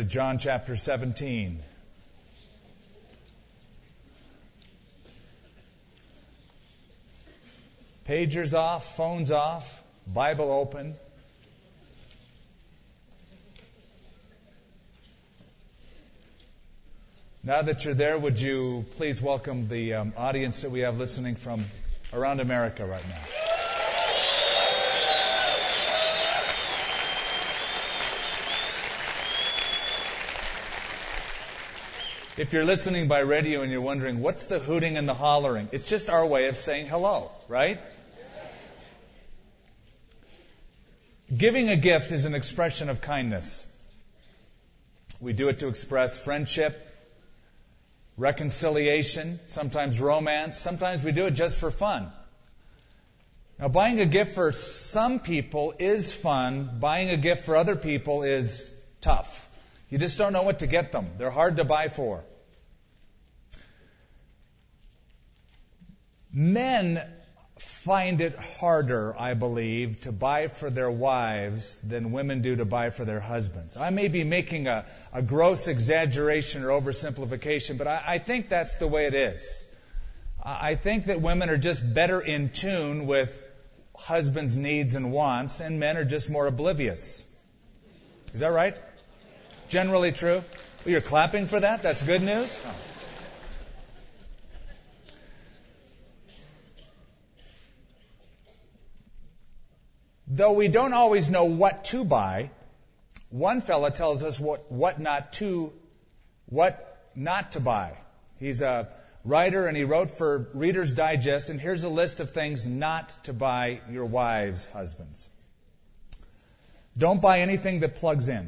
John chapter 17. Pagers off, phones off, Bible open. Now that you're there, would you please welcome the audience that we have listening from around America right now. If you're listening by radio and you're wondering, what's the hooting and the hollering? It's just our way of saying hello, right? Giving a gift is an expression of kindness. We do it to express friendship, reconciliation, sometimes romance. Sometimes we do it just for fun. Now, buying a gift for some people is fun. Buying a gift for other people is tough. You just don't know what to get them. They're hard to buy for. Men find it harder, I believe, to buy for their wives than women do to buy for their husbands. I may be making a gross exaggeration or oversimplification, but I think that's the way it is. I think that women are just better in tune with husbands' needs and wants, and men are just more oblivious. Is that right? Generally true? Well, you're clapping for that? That's good news? Oh. Though we don't always know what to buy, one fella tells us what not to buy. He's a writer and he wrote for Reader's Digest, and here's a list of things not to buy your wives' husbands. Don't buy anything that plugs in.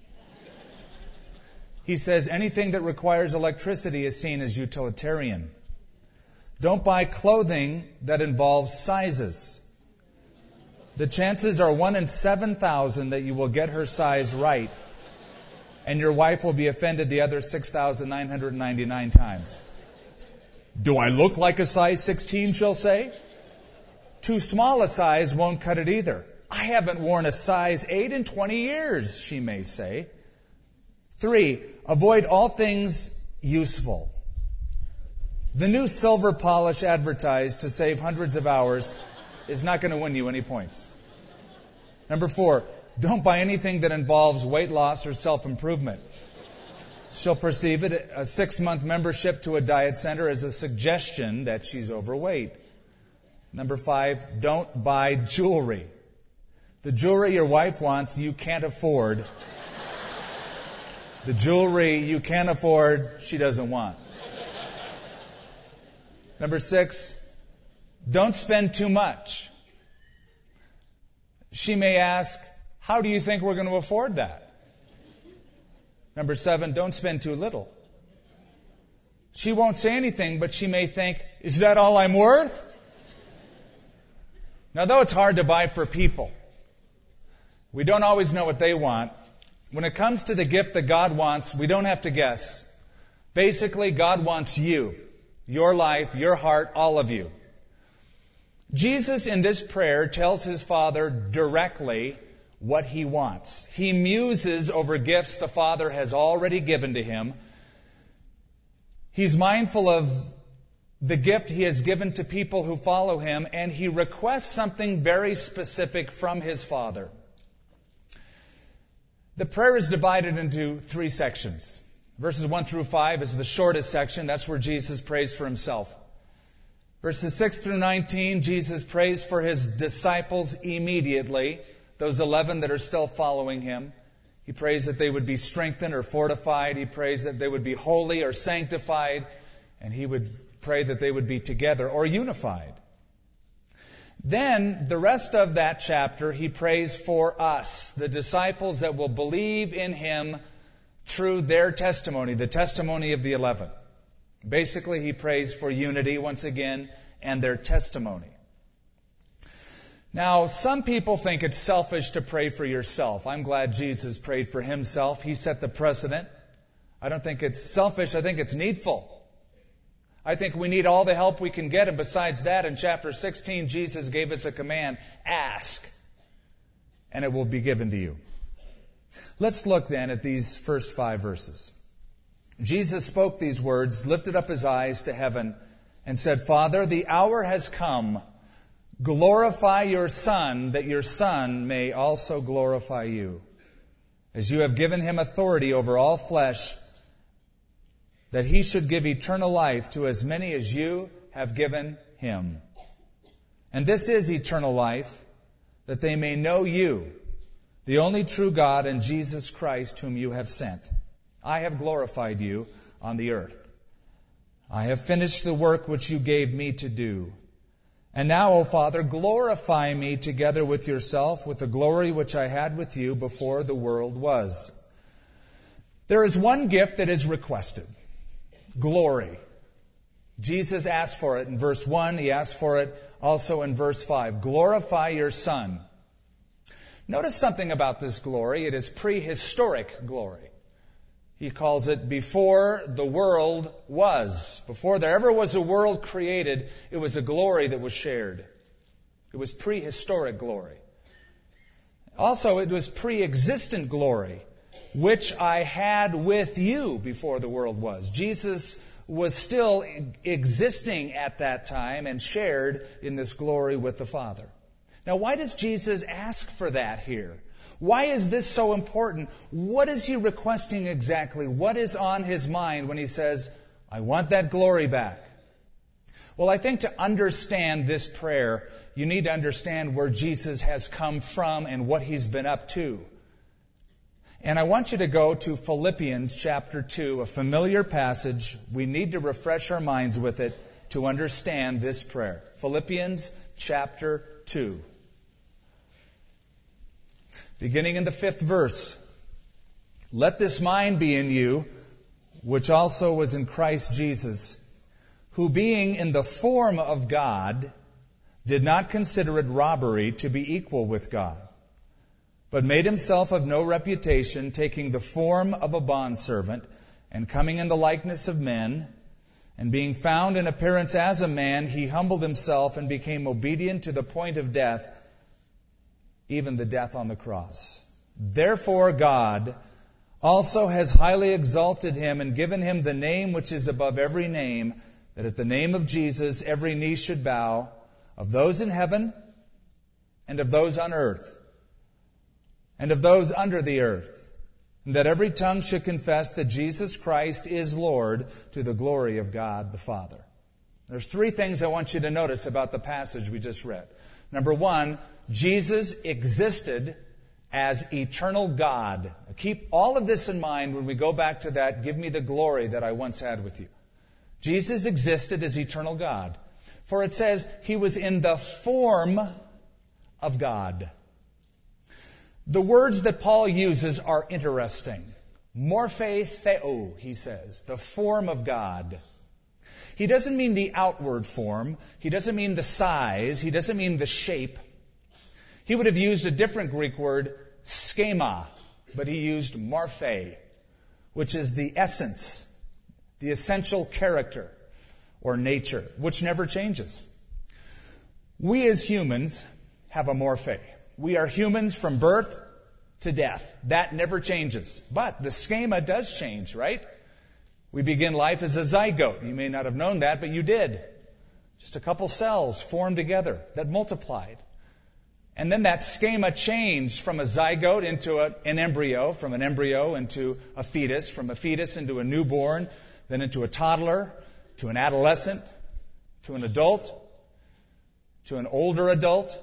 He says anything that requires electricity is seen as utilitarian. Don't buy clothing that involves sizes. The chances are 1 in 7,000 that you will get her size right, and your wife will be offended the other 6,999 times. Do I look like a size 16, she'll say? Too small a size won't cut it either. I haven't worn a size 8 in 20 years, she may say. 3, avoid all things useful. The new silver polish advertised to save hundreds of hours is not going to win you any points. Number 4, don't buy anything that involves weight loss or self-improvement. She'll perceive it, a 6-month membership to a diet center, as a suggestion that she's overweight. Number 5, don't buy jewelry. The jewelry your wife wants, you can't afford. The jewelry you can afford, she doesn't want. Number 6, don't spend too much. She may ask, how do you think we're going to afford that? Number 7, don't spend too little. She won't say anything, but she may think, is that all I'm worth? Now, though it's hard to buy for people, we don't always know what they want. When it comes to the gift that God wants, we don't have to guess. Basically, God wants you, your life, your heart, all of you. Jesus in this prayer tells his Father directly what he wants. He muses over gifts the Father has already given to him. He's mindful of the gift he has given to people who follow him, and he requests something very specific from his Father. The prayer is divided into 3 sections. Verses 1 through 5 is the shortest section. That's where Jesus prays for himself. Verses 6 through 19, Jesus prays for his disciples immediately, those 11 that are still following him. He prays that they would be strengthened or fortified. He prays that they would be holy or sanctified. And he would pray that they would be together or unified. Then, the rest of that chapter, he prays for us, the disciples that will believe in him through their testimony, the testimony of the 11. Basically, he prays for unity once again and their testimony. Now, some people think it's selfish to pray for yourself. I'm glad Jesus prayed for himself. He set the precedent. I don't think it's selfish. I think it's needful. I think we need all the help we can get. And besides that, in chapter 16, Jesus gave us a command. Ask, and it will be given to you. Let's look then at these first 5 verses. Jesus spoke these words, lifted up his eyes to heaven, and said, Father, the hour has come. Glorify your Son, that your Son may also glorify you, as you have given him authority over all flesh, that he should give eternal life to as many as you have given him. And this is eternal life, that they may know you, the only true God, and Jesus Christ, whom you have sent. I have glorified you on the earth. I have finished the work which you gave me to do. And now, O Father, glorify me together with yourself with the glory which I had with you before the world was. There is one gift that is requested. Glory. Jesus asked for it in verse 1. He asked for it also in verse 5. Glorify your Son. Notice something about this glory. It is prehistoric glory. He calls it before the world was. Before there ever was a world created, it was a glory that was shared. It was prehistoric glory. Also, it was pre-existent glory, which I had with you before the world was. Jesus was still existing at that time and shared in this glory with the Father. Now, why does Jesus ask for that here? Why is this so important? What is he requesting exactly? What is on his mind when he says, I want that glory back? Well, I think to understand this prayer, you need to understand where Jesus has come from and what he's been up to. And I want you to go to Philippians chapter 2, a familiar passage. We need to refresh our minds with it to understand this prayer. Philippians chapter 2. Beginning in the 5th verse. Let this mind be in you, which also was in Christ Jesus, who being in the form of God, did not consider it robbery to be equal with God, but made himself of no reputation, taking the form of a bondservant, and coming in the likeness of men, and being found in appearance as a man, he humbled himself and became obedient to the point of death, even the death on the cross. Therefore God also has highly exalted him and given him the name which is above every name, that at the name of Jesus every knee should bow, of those in heaven and of those on earth and of those under the earth, and that every tongue should confess that Jesus Christ is Lord, to the glory of God the Father. There's 3 things I want you to notice about the passage we just read. Number 1, Jesus existed as eternal God. Keep all of this in mind when we go back to that, give me the glory that I once had with you. Jesus existed as eternal God. For it says he was in the form of God. The words that Paul uses are interesting. Morphe theo, he says, the form of God. He doesn't mean the outward form. He doesn't mean the size. He doesn't mean the shape. He would have used a different Greek word, schema, but he used morphe, which is the essence, the essential character or nature, which never changes. We as humans have a morphe. We are humans from birth to death. That never changes. But the schema does change, right? We begin life as a zygote. You may not have known that, but you did. Just a couple cells formed together that multiplied. And then that schema changed from a zygote into an embryo, from an embryo into a fetus, from a fetus into a newborn, then into a toddler, to an adolescent, to an adult, to an older adult.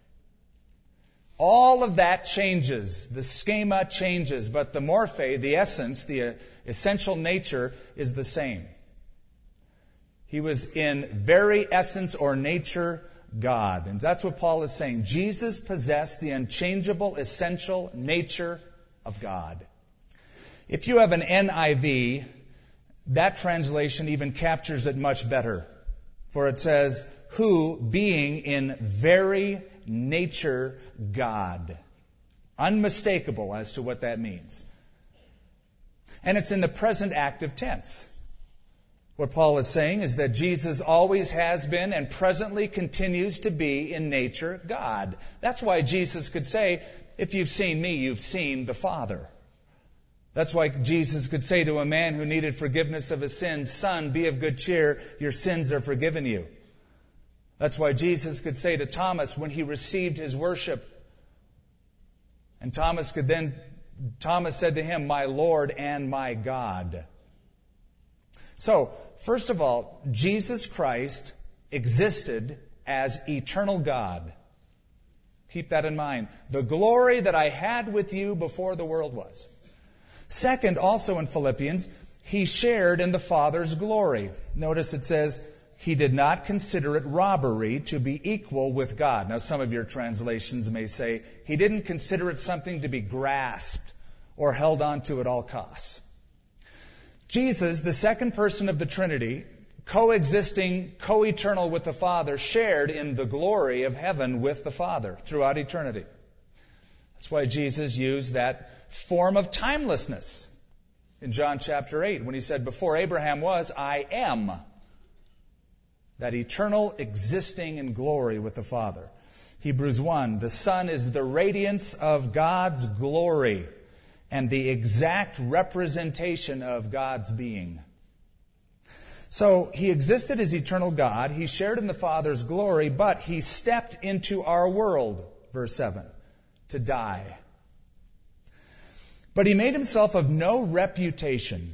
All of that changes. The schema changes, but the morphe, the essence, the essential nature is the same. He was in very essence or nature God. And that's what Paul is saying. Jesus possessed the unchangeable, essential nature of God. If you have an NIV, that translation even captures it much better. For it says, who, being in very nature God. Unmistakable as to what that means. And it's in the present active tense. What Paul is saying is that Jesus always has been and presently continues to be in nature God. That's why Jesus could say, if you've seen me, you've seen the Father. That's why Jesus could say to a man who needed forgiveness of his sins, Son, be of good cheer, your sins are forgiven you. That's why Jesus could say to Thomas when he received his worship, and Thomas said to him, my Lord and my God. So, first of all, Jesus Christ existed as eternal God. Keep that in mind. The glory that I had with you before the world was. Second, also in Philippians, he shared in the Father's glory. Notice it says, he did not consider it robbery to be equal with God. Now, some of your translations may say, he didn't consider it something to be grasped or held on to at all costs. Jesus, the second person of the Trinity, coexisting, co-eternal with the Father, shared in the glory of heaven with the Father throughout eternity. That's why Jesus used that form of timelessness in John chapter 8 when he said, before Abraham was, I am. That eternal existing in glory with the Father. Hebrews 1, the Son is the radiance of God's glory and the exact representation of God's being. So he existed as eternal God, he shared in the Father's glory, but he stepped into our world, verse 7, to die. But he made himself of no reputation,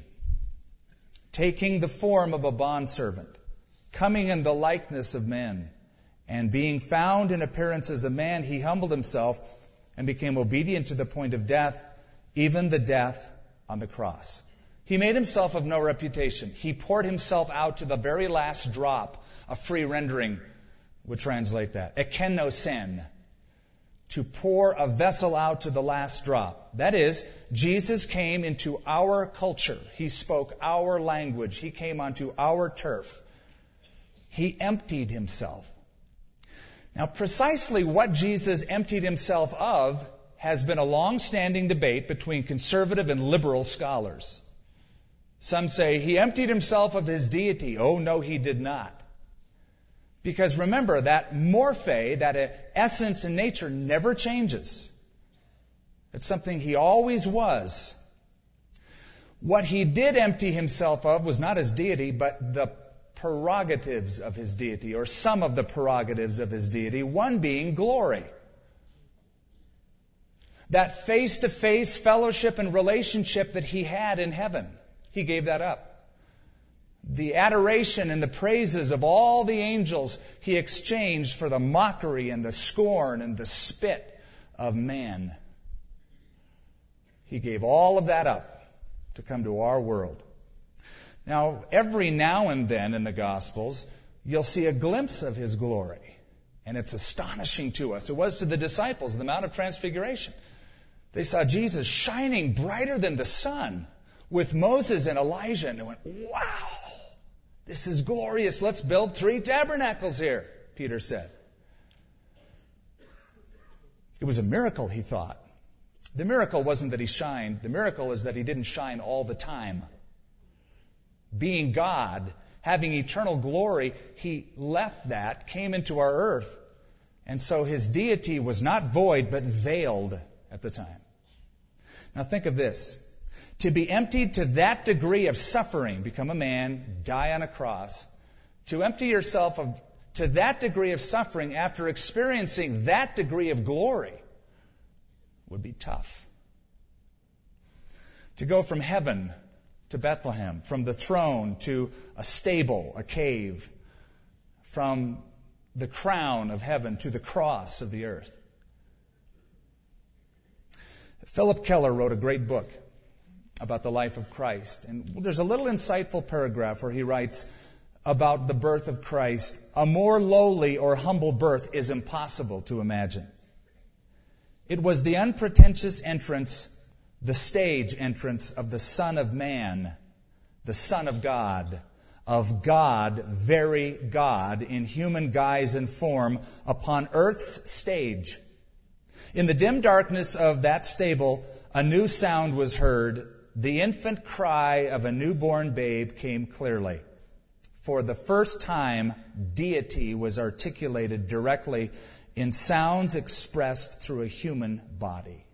taking the form of a bondservant, coming in the likeness of men, and being found in appearance as a man, he humbled himself and became obedient to the point of death, even the death on the cross. He made himself of no reputation. He poured himself out to the very last drop. A free rendering would translate that. Ekenosen. To pour a vessel out to the last drop. That is, Jesus came into our culture. He spoke our language. He came onto our turf. He emptied himself. Now, precisely what Jesus emptied himself of has been a long-standing debate between conservative and liberal scholars. Some say he emptied himself of his deity. Oh, no, he did not. Because remember, that morphe, that essence in nature, never changes. It's something he always was. What he did empty himself of was not his deity, but the prerogatives of his deity, or some of the prerogatives of his deity, one being glory. That face-to-face fellowship and relationship that he had in heaven, he gave that up. The adoration and the praises of all the angels he exchanged for the mockery and the scorn and the spit of man. He gave all of that up to come to our world. Now, every now and then in the Gospels, you'll see a glimpse of his glory. And it's astonishing to us. It was to the disciples on the Mount of Transfiguration. They saw Jesus shining brighter than the sun with Moses and Elijah. And they went, wow, this is glorious. Let's build 3 tabernacles here, Peter said. It was a miracle, he thought. The miracle wasn't that he shined. The miracle is that he didn't shine all the time. Being God, having eternal glory, he left that, came into our earth. And so his deity was not void, but veiled at the time. Now think of this. To be emptied to that degree of suffering, become a man, die on a cross, to empty yourself to that degree of suffering after experiencing that degree of glory would be tough. To go from heaven to Bethlehem, from the throne to a stable, a cave, from the crown of heaven to the cross of the earth. Philip Keller wrote a great book about the life of Christ. And there's a little insightful paragraph where he writes about the birth of Christ. A more lowly or humble birth is impossible to imagine. It was the unpretentious entrance, the stage entrance of the Son of Man, the Son of God, very God, in human guise and form, upon earth's stage. In the dim darkness of that stable, a new sound was heard. The infant cry of a newborn babe came clearly. For the first time, deity was articulated directly in sounds expressed through a human body.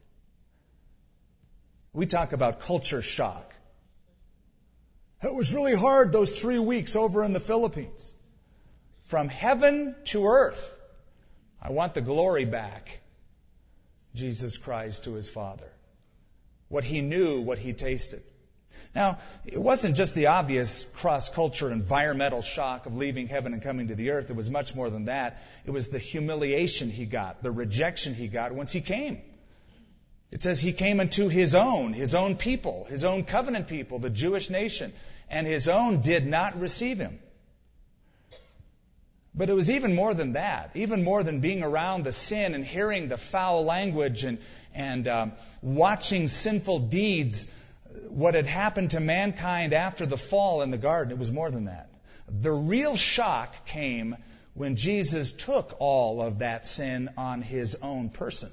We talk about culture shock. It was really hard those 3 weeks over in the Philippines. From heaven to earth, I want the glory back. Jesus cries to his Father. What he knew, what he tasted. Now, it wasn't just the obvious cross-culture environmental shock of leaving heaven and coming to the earth. It was much more than that. It was the humiliation he got, the rejection he got once he came. It says he came unto his own people, his own covenant people, the Jewish nation, and his own did not receive him. But it was even more than that, even more than being around the sin and hearing the foul language and watching sinful deeds, what had happened to mankind after the fall in the garden. It was more than that. The real shock came when Jesus took all of that sin on his own person.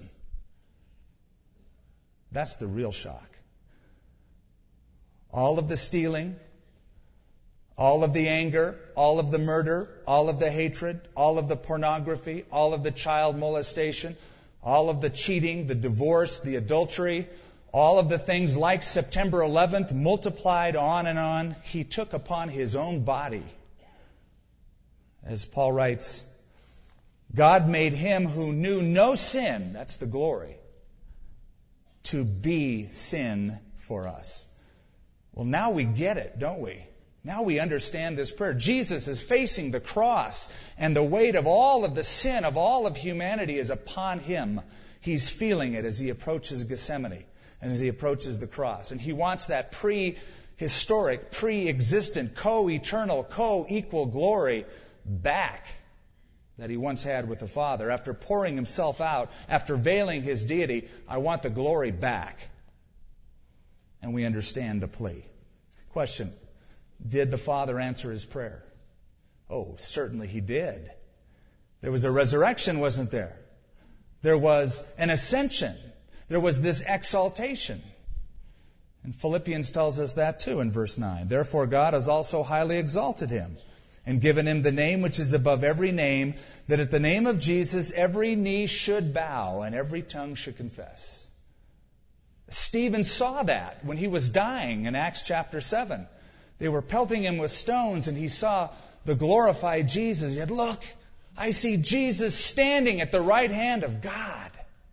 That's the real shock. All of the stealing, all of the anger, all of the murder, all of the hatred, all of the pornography, all of the child molestation, all of the cheating, the divorce, the adultery, all of the things like September 11th multiplied on and on, he took upon his own body. As Paul writes, God made him who knew no sin, that's the glory, to be sin for us. Well, now we get it, don't we? Now we understand this prayer. Jesus is facing the cross, and the weight of all of the sin of all of humanity is upon him. He's feeling it as he approaches Gethsemane and as he approaches the cross. And he wants that prehistoric, pre-existent, co-eternal, co-equal glory back that he once had with the Father. After pouring himself out, after veiling his deity, I want the glory back. And we understand the plea. Question: did the Father answer his prayer? Oh, certainly he did. There was a resurrection, wasn't there? There was an ascension. There was this exaltation. And Philippians tells us that too in verse 9. Therefore God has also highly exalted him and given him the name which is above every name, that at the name of Jesus every knee should bow and every tongue should confess. Stephen saw that when he was dying in Acts chapter 7. They were pelting him with stones, and he saw the glorified Jesus. He said, look, I see Jesus standing at the right hand of God.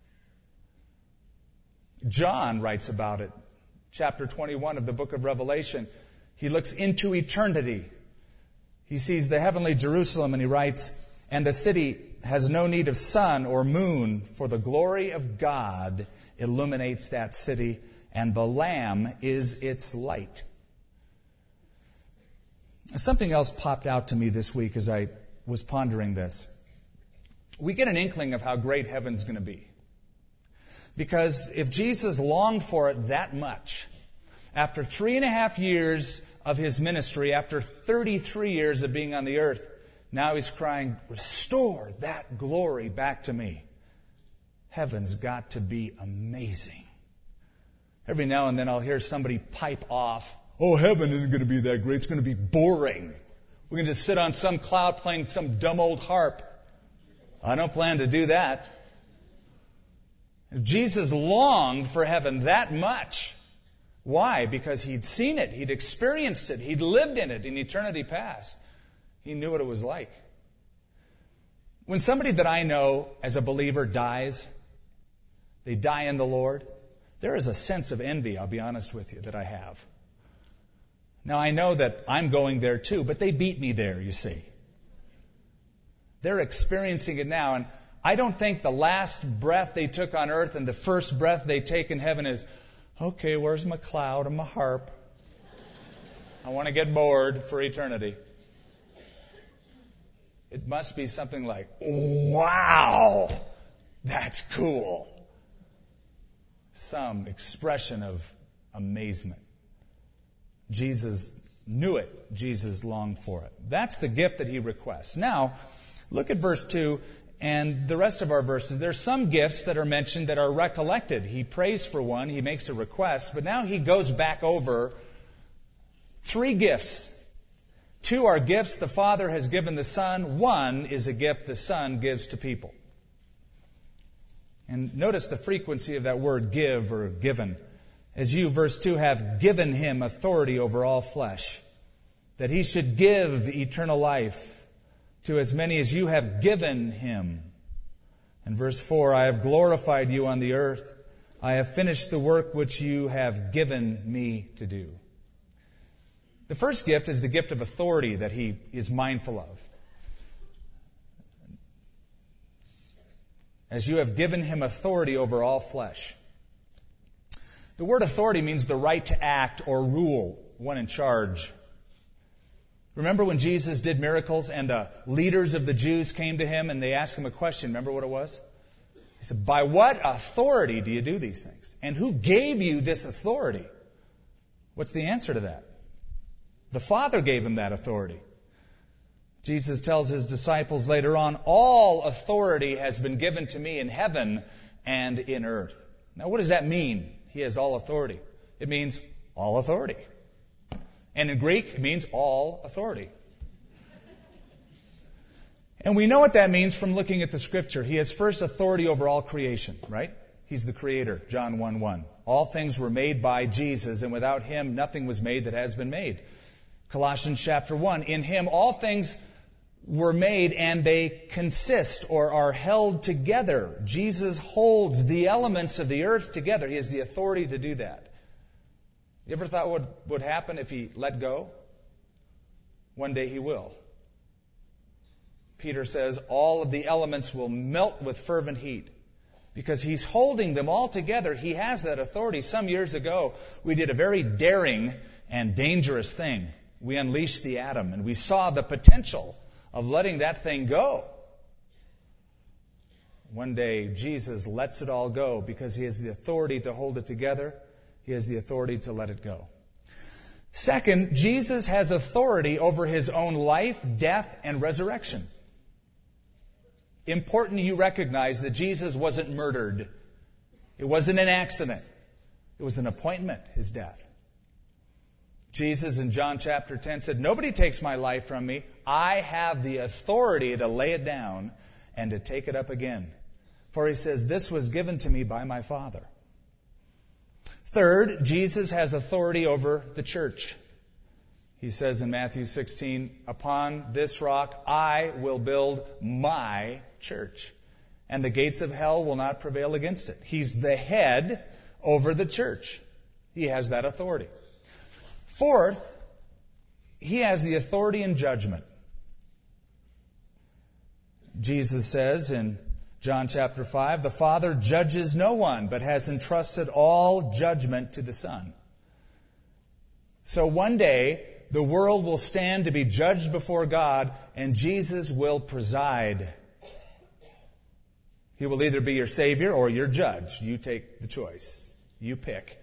John writes about it. Chapter 21 of the book of Revelation. He looks into eternity. He sees the heavenly Jerusalem, and he writes, and the city has no need of sun or moon, for the glory of God illuminates that city, and the Lamb is its light. Something else popped out to me this week as I was pondering this. We get an inkling of how great heaven's going to be. Because if Jesus longed for it that much, after 3.5 years of his ministry, after 33 years of being on the earth, now he's crying, restore that glory back to me. Heaven's got to be amazing. Every now and then I'll hear somebody pipe off, oh, heaven isn't going to be that great. It's going to be boring. We're going to just sit on some cloud playing some dumb old harp. I don't plan to do that. If Jesus longed for heaven that much, why? Because he'd seen it, he'd experienced it, he'd lived in it in eternity past. He knew what it was like. When somebody that I know as a believer dies, they die in the Lord, there is a sense of envy, I'll be honest with you, that I have. Now, I know that I'm going there too, but they beat me there, you see. They're experiencing it now, and I don't think the last breath they took on earth and the first breath they take in heaven is, okay, where's my cloud and my harp? I want to get bored for eternity. It must be something like, wow, that's cool. Some expression of amazement. Jesus knew it. Jesus longed for it. That's the gift that he requests. Now, look at verse 2 and the rest of our verses. There's some gifts that are mentioned that are recollected. He prays for one. He makes a request. But now he goes back over 3 gifts. 2 are gifts the Father has given the Son. 1 is a gift the Son gives to people. And notice the frequency of that word give or given. As you, verse 2, have given him authority over all flesh, that he should give eternal life to as many as you have given him. And verse 4, I have glorified you on the earth. I have finished the work which you have given me to do. The first gift is the gift of authority that he is mindful of. As you have given him authority over all flesh. The word authority means the right to act or rule, one in charge. Remember when Jesus did miracles and the leaders of the Jews came to him and they asked him a question? Remember what it was? He said, by what authority do you do these things? And who gave you this authority? What's the answer to that? The Father gave him that authority. Jesus tells his disciples later on, all authority has been given to me in heaven and in earth. Now what does that mean? He has all authority. It means all authority. And in Greek, it means all authority. And we know what that means from looking at the Scripture. He has first authority over all creation, right? He's the Creator, John 1:1. All things were made by Jesus, and without Him nothing was made that has been made. Colossians chapter 1, in Him all things were made and they consist or are held together. Jesus holds the elements of the earth together. He has the authority to do that. You ever thought what would happen if He let go? One day He will. Peter says all of the elements will melt with fervent heat because He's holding them all together. He has that authority. Some years ago, we did a very daring and dangerous thing. We unleashed the atom and we saw the potential of letting that thing go. One day, Jesus lets it all go because He has the authority to hold it together. He has the authority to let it go. Second, Jesus has authority over His own life, death, and resurrection. Important you recognize that Jesus wasn't murdered. It wasn't an accident. It was an appointment, His death. Jesus in John chapter 10 said, nobody takes my life from me. I have the authority to lay it down and to take it up again. For He says, this was given to me by my Father. Third, Jesus has authority over the church. He says in Matthew 16, upon this rock I will build my church, and the gates of hell will not prevail against it. He's the head over the church. He has that authority. Fourth, He has the authority in judgment. Jesus says in John chapter 5, the Father judges no one, but has entrusted all judgment to the Son. So one day, the world will stand to be judged before God, and Jesus will preside. He will either be your Savior or your judge. You take the choice. You pick.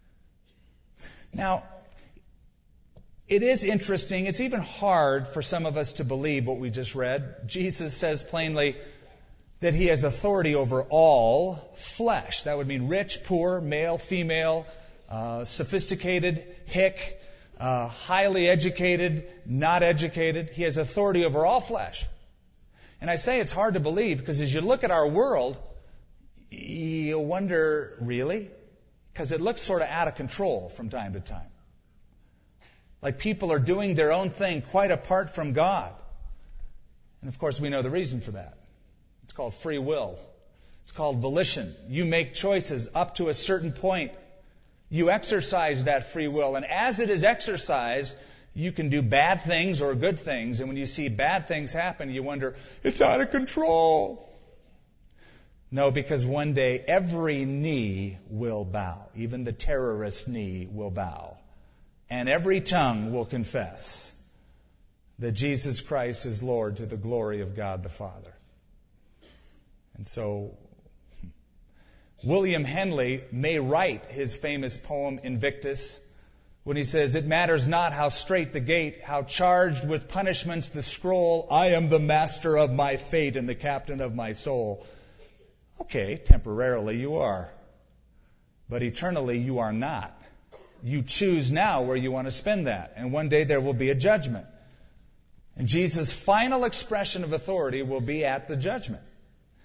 Now, it is interesting. It's even hard for some of us to believe what we just read. Jesus says plainly that He has authority over all flesh. That would mean rich, poor, male, female, sophisticated, hick, highly educated, not educated. He has authority over all flesh. And I say it's hard to believe because as you look at our world, you wonder, really? Because it looks sort of out of control from time to time. Like people are doing their own thing quite apart from God. And of course we know the reason for that. It's called free will. It's called volition. You make choices up to a certain point. You exercise that free will. And as it is exercised, you can do bad things or good things. And when you see bad things happen, you wonder, it's out of control. No, because one day every knee will bow. Even the terrorist knee will bow. And every tongue will confess that Jesus Christ is Lord to the glory of God the Father. And so, William Henley may write his famous poem Invictus when he says, it matters not how straight the gate, how charged with punishments the scroll, I am the master of my fate and the captain of my soul. Okay, temporarily you are. But eternally you are not. You choose now where you want to spend that. And one day there will be a judgment. And Jesus' final expression of authority will be at the judgment.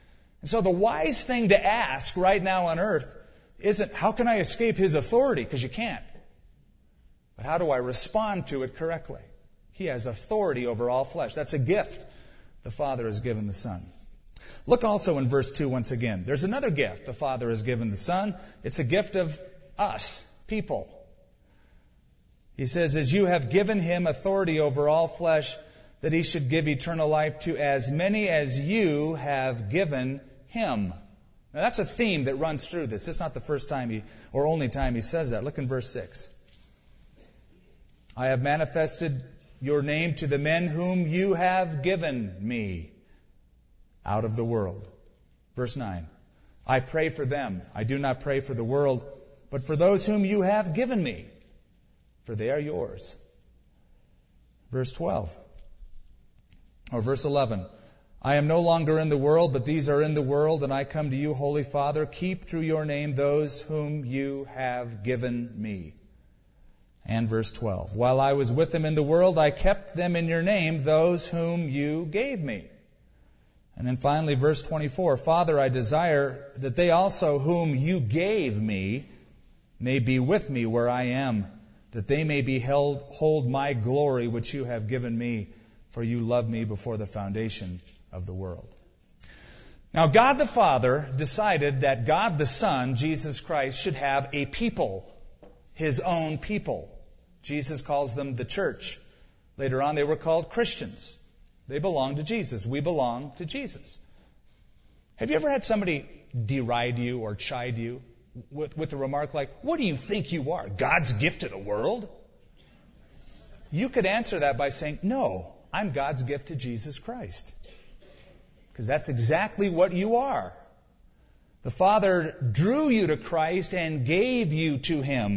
And so the wise thing to ask right now on earth isn't, how can I escape His authority? Because you can't. But how do I respond to it correctly? He has authority over all flesh. That's a gift the Father has given the Son. Look also in verse 2 once again. There's another gift the Father has given the Son. It's a gift of us, people. He says, as you have given Him authority over all flesh, that He should give eternal life to as many as you have given Him. Now that's a theme that runs through this. It's not the first time or only time He says that. Look in verse 6. I have manifested your name to the men whom you have given me out of the world. Verse 9. I pray for them. I do not pray for the world, but for those whom you have given me, for they are yours. Verse 12. Or verse 11. I am no longer in the world, but these are in the world, and I come to you, Holy Father. Keep through your name those whom you have given me. And verse 12. While I was with them in the world, I kept them in your name, those whom you gave me. And then finally, verse 24. Father, I desire that they also whom you gave me may be with me where I am, that they may hold my glory which you have given me, for you loved me before the foundation of the world. Now, God the Father decided that God the Son, Jesus Christ, should have a people, His own people. Jesus calls them the church. Later on, they were called Christians. They belong to Jesus. We belong to Jesus. Have you ever had somebody deride you or chide you with a remark like, what do you think you are, God's gift to the world? You could answer that by saying, no, I'm God's gift to Jesus Christ. Because that's exactly what you are. The Father drew you to Christ and gave you to Him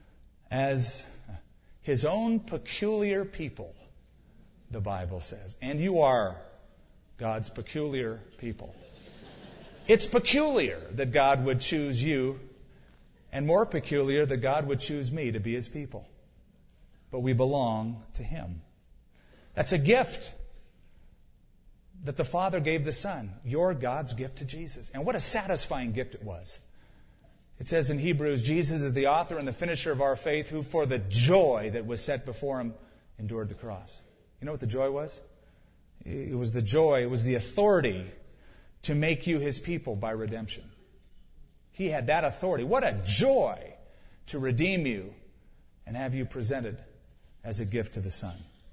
as His own peculiar people, the Bible says. And you are God's peculiar people. It's peculiar that God would choose you, and more peculiar that God would choose me to be His people. But we belong to Him. That's a gift that the Father gave the Son. You're God's gift to Jesus. And what a satisfying gift it was. It says in Hebrews, Jesus is the author and the finisher of our faith, who for the joy that was set before Him endured the cross. You know what the joy was? It was the joy, it was the authority to make you His people by redemption. He had that authority. What a joy to redeem you and have you presented as a gift to the Son.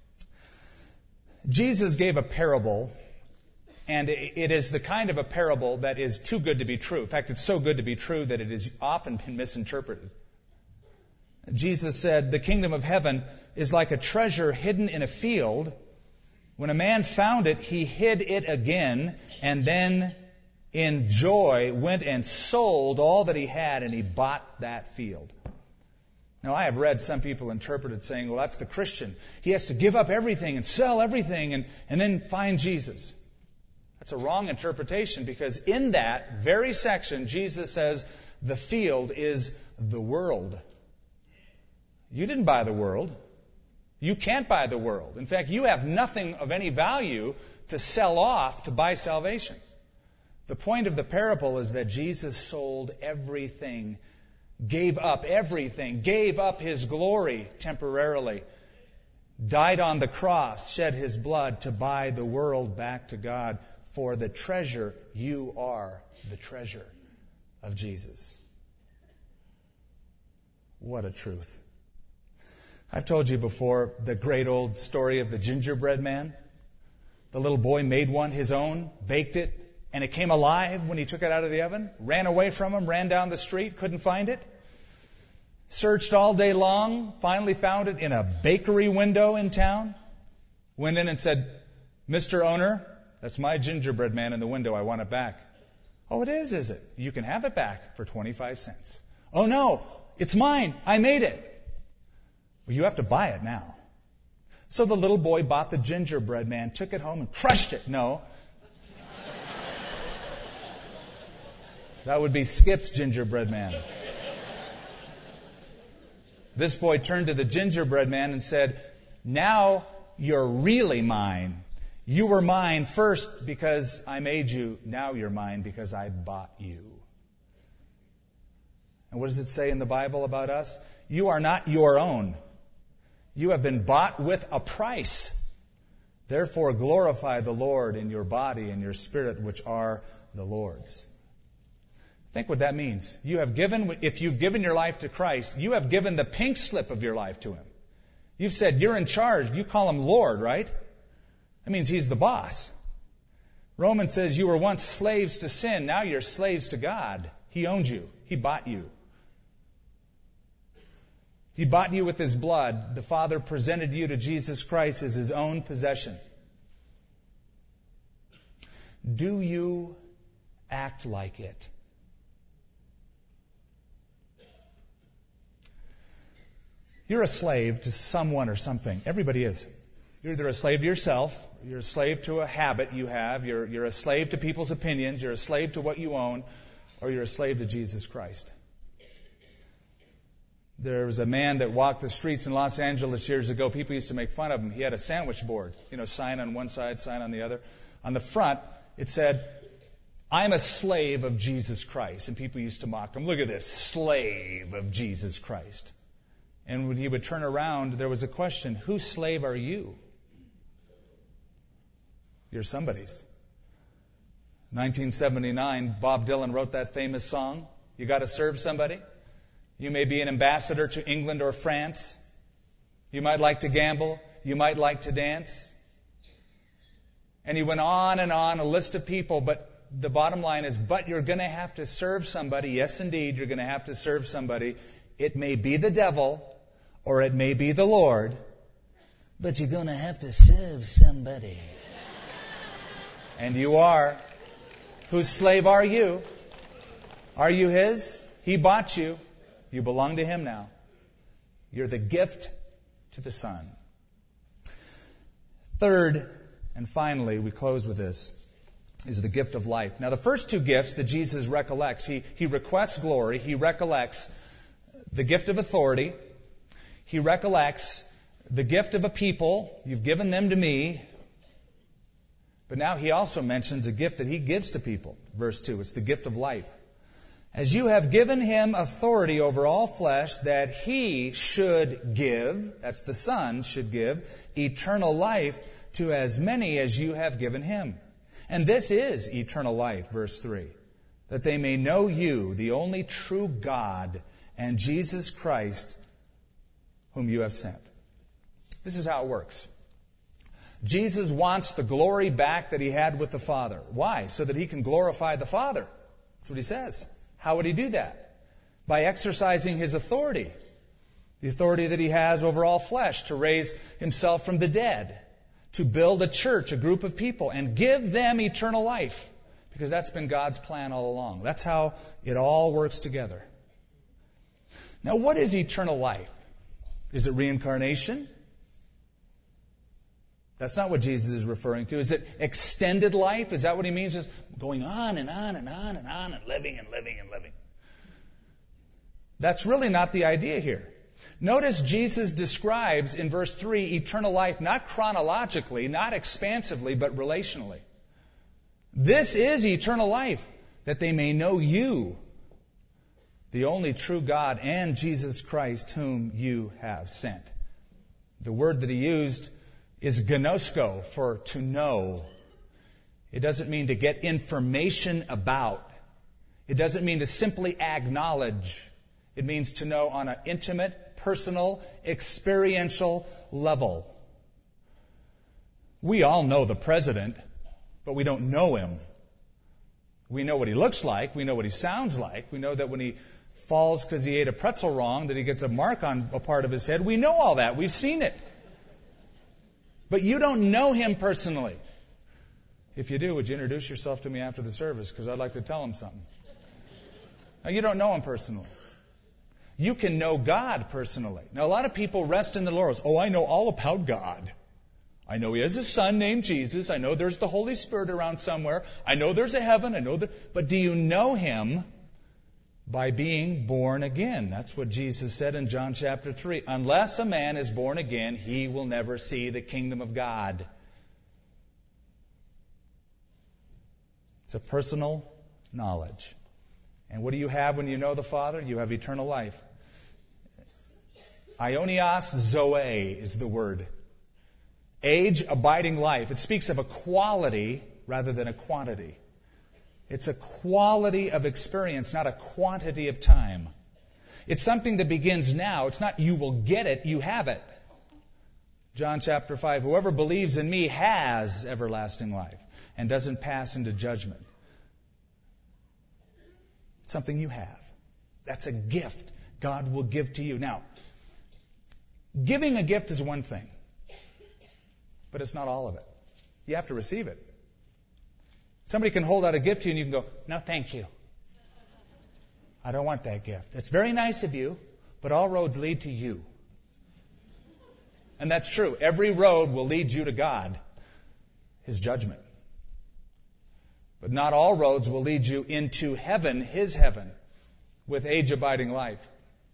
Jesus gave a parable, and it is the kind of a parable that is too good to be true. In fact, it's so good to be true that it has often been misinterpreted. Jesus said, the kingdom of heaven is like a treasure hidden in a field. When a man found it, he hid it again, and then in joy went and sold all that he had, and he bought that field. Now, I have read some people interpret it saying, well, that's the Christian. He has to give up everything and sell everything and then find Jesus. That's a wrong interpretation, because in that very section, Jesus says the field is the world. You didn't buy the world. You can't buy the world. In fact, you have nothing of any value to sell off to buy salvation. The point of the parable is that Jesus sold everything, gave up everything, gave up His glory temporarily, died on the cross, shed His blood to buy the world back to God. For the treasure, you are the treasure of Jesus. What a truth. I've told you before the great old story of the gingerbread man. The little boy made one his own, baked it, and it came alive when he took it out of the oven, ran away from him, ran down the street, couldn't find it. Searched all day long, finally found it in a bakery window in town. Went in and said, Mr. Owner, that's my gingerbread man in the window. I want it back. Oh, it is it? You can have it back for 25 cents. Oh, no, it's mine. I made it. Well, you have to buy it now. So the little boy bought the gingerbread man, took it home and crushed it. No. That would be Skip's gingerbread man. This boy turned to the gingerbread man and said, now you're really mine. You were mine first because I made you. Now you're mine because I bought you. And what does it say in the Bible about us? You are not your own. You have been bought with a price. Therefore glorify the Lord in your body and your spirit, which are the Lord's. Think what that means. If you've given your life to Christ, you have given the pink slip of your life to Him. You've said, you're in charge. You call Him Lord, right? That means He's the boss. Romans says you were once slaves to sin. Now you're slaves to God. He owned you. He bought you. He bought you with His blood. The Father presented you to Jesus Christ as His own possession. Do you act like it? You're a slave to someone or something. Everybody is. You're either a slave to yourself, you're a slave to a habit you have, you're a slave to people's opinions, you're a slave to what you own, or you're a slave to Jesus Christ. There was a man that walked the streets in Los Angeles years ago. People used to make fun of him. He had a sandwich board, sign on one side, sign on the other. On the front, it said, I'm a slave of Jesus Christ. And people used to mock him. Look at this, slave of Jesus Christ. And when he would turn around, there was a question, whose slave are you? You're somebody's. 1979, Bob Dylan wrote that famous song, You Gotta Serve Somebody. You may be an ambassador to England or France. You might like to gamble. You might like to dance. And he went on, a list of people, but the bottom line is, but you're going to have to serve somebody. Yes, indeed, you're going to have to serve somebody. It may be the devil, or it may be the Lord, but you're going to have to serve somebody. And you are. Whose slave are you? Are you His? He bought you. You belong to Him now. You're the gift to the Son. Third, and finally, we close with this, is the gift of life. Now, the first two gifts that Jesus recollects, He requests glory. He recollects the gift of authority. He recollects the gift of a people. You've given them to me. But now He also mentions a gift that He gives to people. Verse 2, it's the gift of life. As you have given Him authority over all flesh, that He should give, that's the Son, should give, eternal life to as many as you have given Him. And this is eternal life, verse 3, that they may know you, the only true God, and Jesus Christ, whom you have sent. This is how it works. Jesus wants the glory back that He had with the Father. Why? So that He can glorify the Father. That's what He says. How would He do that? By exercising His authority. The authority that He has over all flesh, to raise Himself from the dead, to build a church, a group of people, and give them eternal life. Because that's been God's plan all along. That's how it all works together. Now, what is eternal life? Is it reincarnation? That's not what Jesus is referring to. Is it extended life? Is that what He means? Just going on and on and on and on and living and living and living. That's really not the idea here. Notice Jesus describes in verse 3 eternal life not chronologically, not expansively, but relationally. This is eternal life, that they may know you, the only true God, and Jesus Christ, whom you have sent. The word that He used is gnosko, for to know. It doesn't mean to get information about. It doesn't mean to simply acknowledge. It means to know on an intimate, personal, experiential level. We all know the president, but we don't know him. We know what he looks like. We know what he sounds like. We know that when he falls because he ate a pretzel wrong, that he gets a mark on a part of his head. We know all that. We've seen it. But you don't know him personally. If you do, would you introduce yourself to me after the service? Because I'd like to tell him something. Now, you don't know him personally. You can know God personally. Now, a lot of people rest in the laurels. Oh, I know all about God. I know He has a Son named Jesus. I know there's the Holy Spirit around somewhere. I know there's a heaven. I know that. But do you know Him by being born again? That's what Jesus said in John chapter 3. Unless a man is born again, he will never see the kingdom of God. It's a personal knowledge. And what do you have when you know the Father? You have eternal life. Aionios Zoe is the word. Age, abiding life. It speaks of a quality rather than a quantity. It's a quality of experience, not a quantity of time. It's something that begins now. It's not you will get it, you have it. John chapter 5, whoever believes in me has everlasting life and doesn't pass into judgment. It's something you have. That's a gift God will give to you. Now, giving a gift is one thing, but it's not all of it. You have to receive it. Somebody can hold out a gift to you and you can go, no, thank you. I don't want that gift. It's very nice of you, but all roads lead to you. And that's true. Every road will lead you to God, His judgment. But not all roads will lead you into heaven, His heaven, with age-abiding life.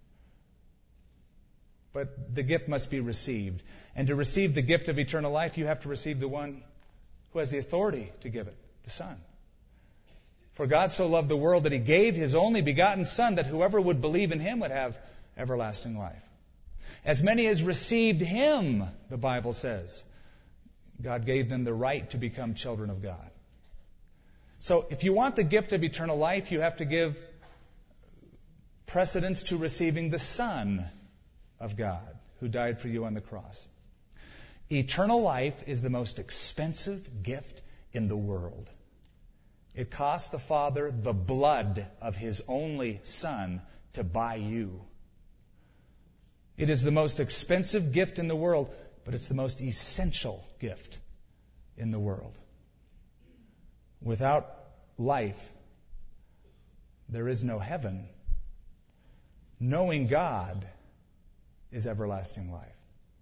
But the gift must be received. And to receive the gift of eternal life, you have to receive the one who has the authority to give it, the Son. For God so loved the world that He gave His only begotten Son, that whoever would believe in Him would have everlasting life. As many as received Him, the Bible says, God gave them the right to become children of God. So if you want the gift of eternal life, you have to give precedence to receiving the Son of God, who died for you on the cross. Eternal life is the most expensive gift in the world. It cost the Father the blood of His only Son to buy you. It is the most expensive gift in the world, but it's the most essential gift in the world. Without life, there is no heaven. Knowing God is everlasting life.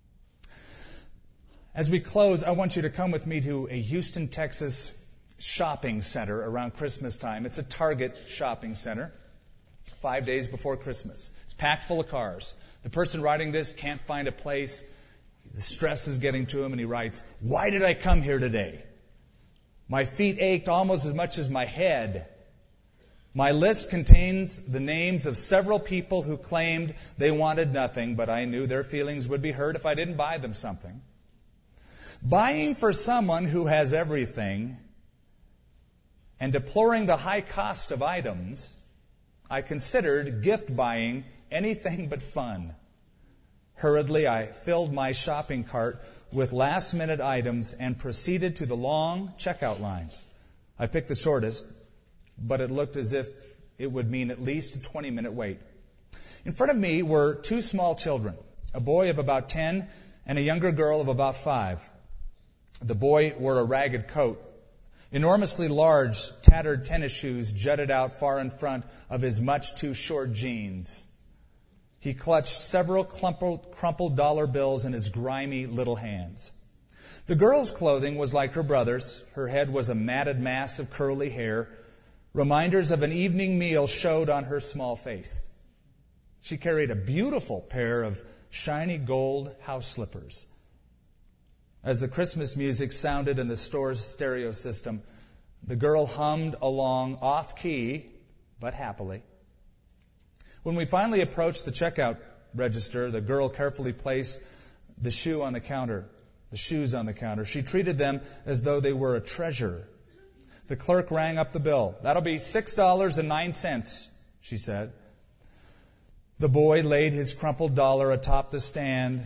As we close, I want you to come with me to a Houston, Texas shopping center around Christmas time. It's a Target shopping center, 5 days before Christmas. It's packed full of cars. The person writing this can't find a place. The stress is getting to him, and he writes, "Why did I come here today? My feet ached almost as much as my head. My list contains the names of several people who claimed they wanted nothing, but I knew their feelings would be hurt if I didn't buy them something. Buying for someone who has everything and deploring the high cost of items, I considered gift buying anything but fun. Hurriedly, I filled my shopping cart with last-minute items and proceeded to the long checkout lines. I picked the shortest, but it looked as if it would mean at least a 20-minute wait. In front of me were two small children, a boy of about 10 and a younger girl of about 5. The boy wore a ragged coat. Enormously large, tattered tennis shoes jutted out far in front of his much too short jeans. He clutched several crumpled dollar bills in his grimy little hands. The girl's clothing was like her brother's. Her head was a matted mass of curly hair. Reminders of an evening meal showed on her small face. She carried a beautiful pair of shiny gold house slippers. As the Christmas music sounded in the store's stereo system, the girl hummed along off-key, but happily. When we finally approached the checkout register, the girl carefully placed the shoes on the counter. She treated them as though they were a treasure. The clerk rang up the bill. "That'll be $6.09, she said. The boy laid his crumpled dollar atop the stand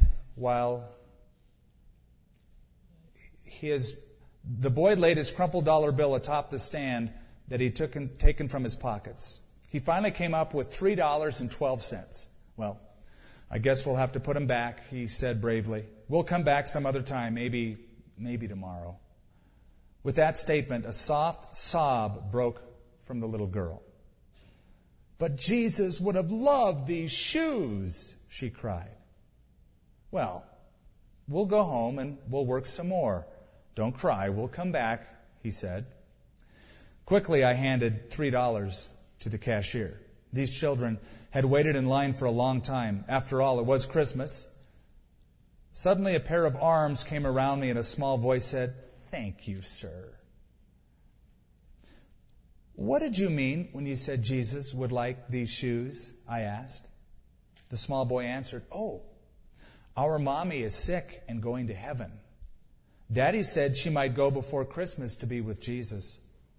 The boy laid his crumpled dollar bill atop the stand that he'd taken from his pockets. He finally came up with $3.12. "Well, I guess we'll have to put him back," he said bravely. "We'll come back some other time, maybe tomorrow." With that statement, a soft sob broke from the little girl. "But Jesus would have loved these shoes," she cried. "Well, we'll go home and we'll work some more. Don't cry, we'll come back," he said. Quickly, I handed $3 to the cashier. These children had waited in line for a long time. After all, it was Christmas. Suddenly, a pair of arms came around me and a small voice said, "Thank you, sir." What did you mean when you said Jesus would like these shoes? I asked. The small boy answered, Oh, our mommy is sick and going to heaven. Daddy said she might go before Christmas to be with Jesus.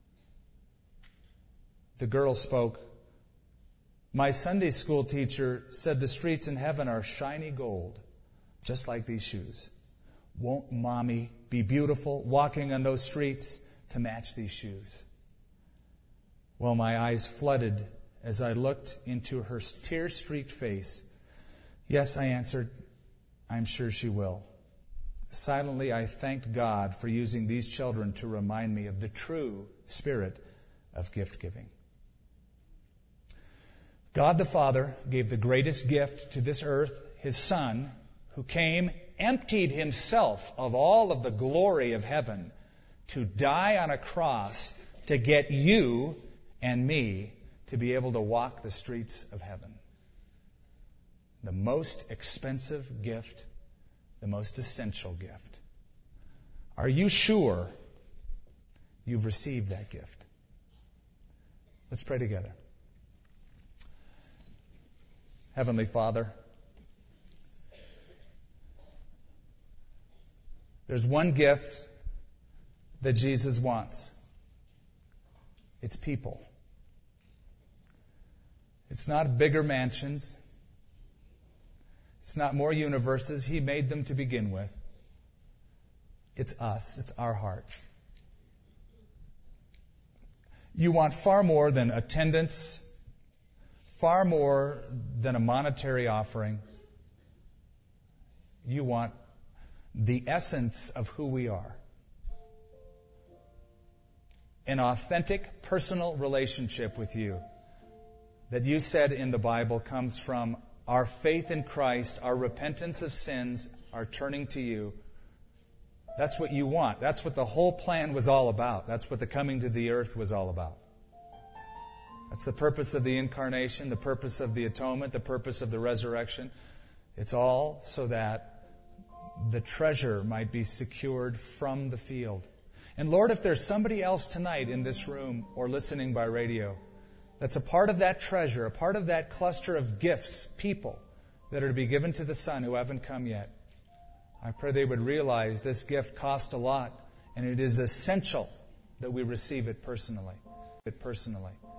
The girl spoke. My Sunday school teacher said the streets in heaven are shiny gold, just like these shoes. Won't Mommy be beautiful walking on those streets to match these shoes? Well, my eyes flooded as I looked into her tear-streaked face. Yes, I answered, I'm sure she will. Silently, I thanked God for using these children to remind me of the true spirit of gift-giving. God the Father gave the greatest gift to this earth, His Son, who came, emptied Himself of all of the glory of heaven to die on a cross to get you and me to be able to walk the streets of heaven. The most expensive gift, the most essential gift. Are you sure you've received that gift? Let's pray together. Heavenly Father, there's one gift that Jesus wants. It's people. It's not bigger mansions. It's not more universes. He made them to begin with. It's us. It's our hearts. You want far more than attendance, far more than a monetary offering. You want the essence of who we are. An authentic, personal relationship with you that you said in the Bible comes from our faith in Christ, our repentance of sins, our turning to you. That's what you want. That's what the whole plan was all about. That's what the coming to the earth was all about. That's the purpose of the incarnation, the purpose of the atonement, the purpose of the resurrection. It's all so that the treasure might be secured from the field. And Lord, if there's somebody else tonight in this room or listening by radio that's a part of that treasure, a part of that cluster of gifts, people that are to be given to the Son who haven't come yet, I pray they would realize this gift cost a lot, and it is essential that we receive it personally.